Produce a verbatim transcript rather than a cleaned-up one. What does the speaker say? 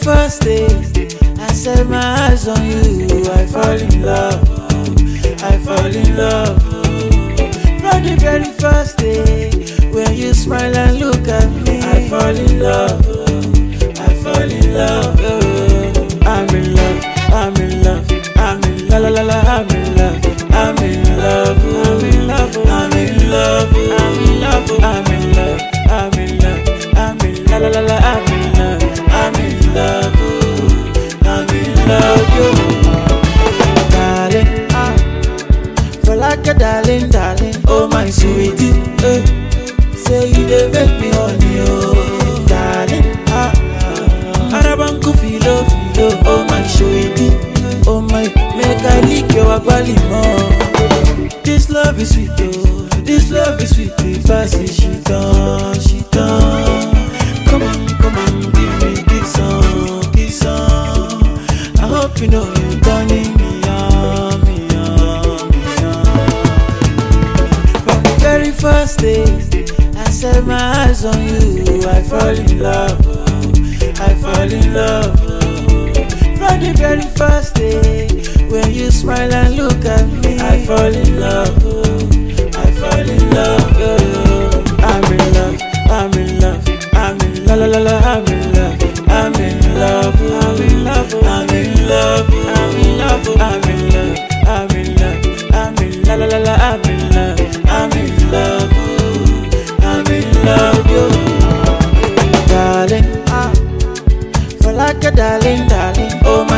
first day I set my eyes on you, I fall in love, I fall in love. From the very first day when you smile and look at me, I fall in love, I fall in love. I'm in love, I'm in love, I'm in la la la la, I'm in love, I'm in love, I'm in love, I'm in love, I'm in love, I'm in love, I'm in love, I'm in la la la la, I'm in love, I'm in love, I'm in love, yo. Darling, ah, for like a darling, darling, oh my sweetie, eh. Say you dey make me honey, oh, darling, ah, Arabanku filo filo, oh my sweetie, oh my, make I lick your body more. This love is sweet, oh, this love is sweet, because she done, she done. Come on, come on, give me this song, this song. I hope you know you're turning me on, me on, me on. From the very first day I set my eyes on you, I fall in love, I fall in love. From the very first day when you smile and look at me, I fall in love, I fall in love. I'm in love, I'm in love, I'm in la la la la, I'm in love, I'm in love, I'm in love, I'm in love, I'm in love, I'm in love, I'm in love, I'm in la la la la, I'm in love, I'm in love, I'm in love, yo. Darling, ah, for like a darling, darling, oh my